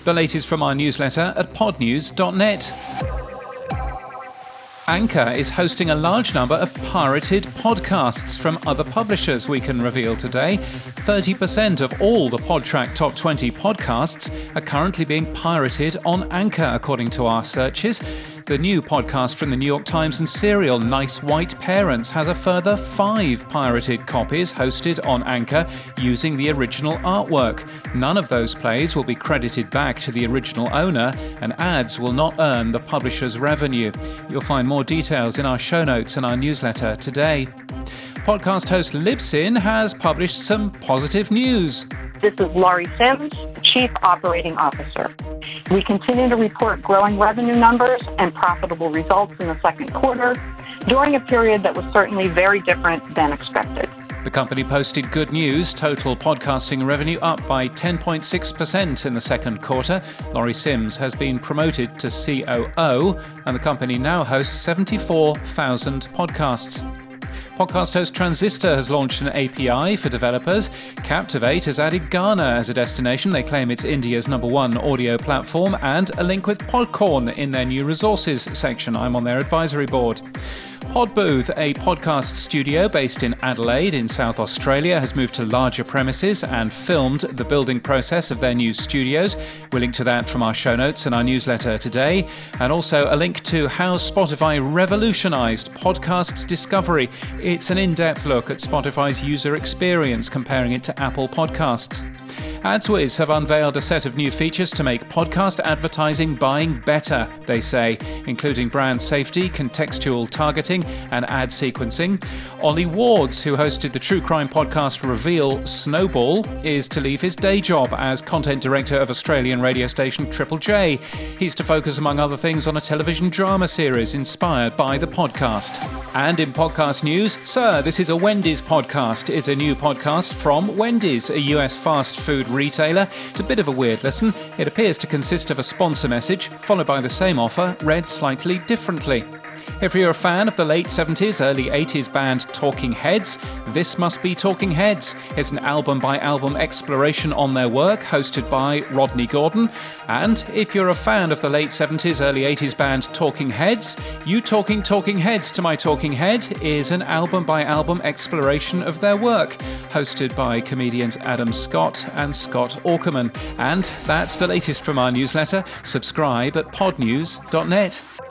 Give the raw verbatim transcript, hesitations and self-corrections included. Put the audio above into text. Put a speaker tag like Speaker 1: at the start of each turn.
Speaker 1: The latest from our newsletter at pod news dot net. Anchor is hosting a large number of pirated podcasts from other publishers, we can reveal today. thirty percent of all the Podtrac Top twenty podcasts are currently being pirated on Anchor, according to our searches. The new podcast from the New York Times and Serial, Nice White Parents, has a further five pirated copies hosted on Anchor using the original artwork. None of those plays will be credited back to the original owner, and ads will not earn the publisher's revenue. You'll find more details in our show notes and our newsletter today. Podcast host Libsyn has published some positive news.
Speaker 2: This is Laurie Sims, Chief Operating Officer. We continue to report growing revenue numbers and profitable results in the second quarter during a period that was certainly very different than expected.
Speaker 1: The company posted good news, total podcasting revenue up by ten point six percent in the second quarter. Laurie Sims has been promoted to C O O, and the company now hosts seventy-four thousand podcasts. Podcast host Transistor has launched an A P I for developers. Captivate has added Ghana as a destination. They claim it's India's number one audio platform, and a link with Podcorn in their new resources section. I'm on their advisory board. Podbooth, a podcast studio based in Adelaide in South Australia, has moved to larger premises and filmed the building process of their new studios. We'll link to that from our show notes and our newsletter today, and also a link to how Spotify revolutionized podcast discovery. It's an in-depth look at Spotify's user experience, comparing it to Apple Podcasts. AdsWiz have unveiled a set of new features to make podcast advertising buying better, they say, including brand safety, contextual targeting, and ad sequencing. Ollie Wards, who hosted the true crime podcast Reveal Snowball, is to leave his day job as content director of Australian radio station Triple J. He's to focus, among other things, on a television drama series inspired by the podcast. And in podcast news, sir, this is a Wendy's podcast. It's a new podcast from Wendy's, a U S fast food retailer. It's a bit of a weird listen. It appears to consist of a sponsor message, followed by the same offer, read slightly differently. If you're a fan of the late seventies, early eighties band Talking Heads, this must be Talking Heads. It's an album-by-album exploration on their work, hosted by Rodney Gordon. And if you're a fan of the late seventies, early eighties band Talking Heads, You Talking Talking Heads to My Talking Head is an album-by-album exploration of their work, hosted by comedians Adam Scott and Scott Aukerman. And that's the latest from our newsletter. Subscribe at pod news dot net.